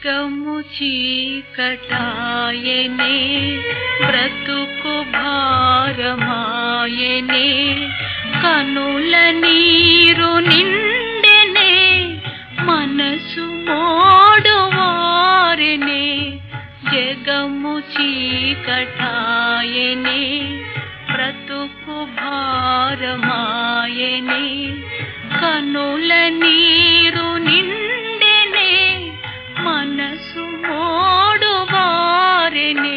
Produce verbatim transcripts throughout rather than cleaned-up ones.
జగము చీకటాయనే బ్రతుకు భారమాయనే కనుల నీరు నిండెనే మనసు మోడువారెనే జగము చీకటాయనే బ్రతుకు భారమాయనే కనుల నీరు నిండెనే మనసు మోడువారెనే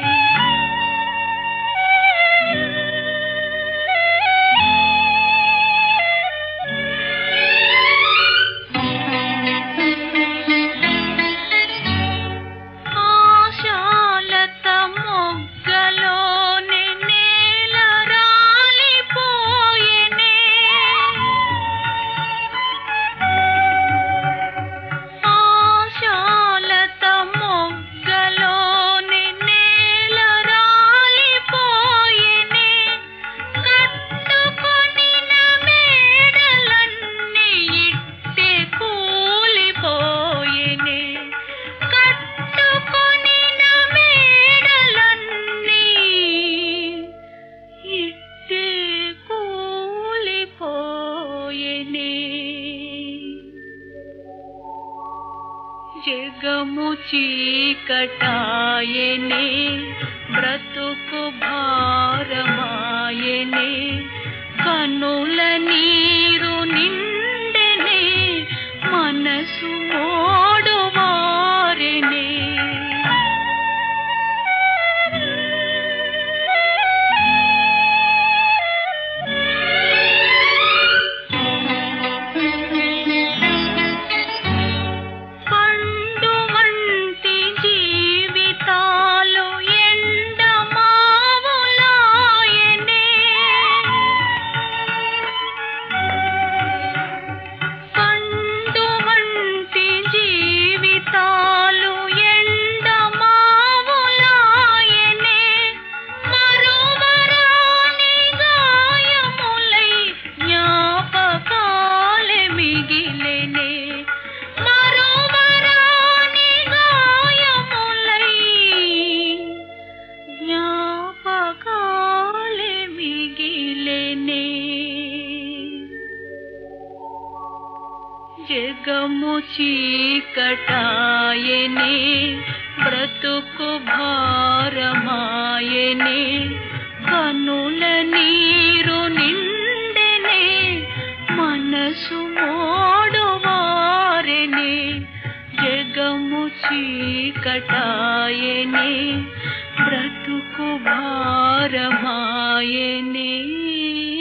ఆశాలత మొగ్గలోని నేల రాలిపోయెనే ఆశాలత మొగ్గలోని నేల రాలిపోయెనే కట్టుకొనిన మేడలన్నీ ఇట్టే కూలిపోయెనే కట్టుకొనిన మేడలన్నీ ఇట్టే కూలిపోయెనే జగము చీకటాయనే బ్రతుకు భారమాయనే కనుల నీరు నిండెనే మనసు మోడువారెనే పండు వంటి జీవితాలు ఎండమావులాయనే పండు వంటి జీవితాలు ఎండమావులాయనే మరువరాని గాయములై జ్ఞాపకాలే మిగిలెనే మరువరాని గాయములై జ్ఞాపకాలే మిగిలెనే జగము చీకటాయనే బ్రతుకు భారమాయనే కనుల నీరు నిండెనే మనసు మోడువారెనే జగము చీకటాయనే బ్రతుకు భారమాయనే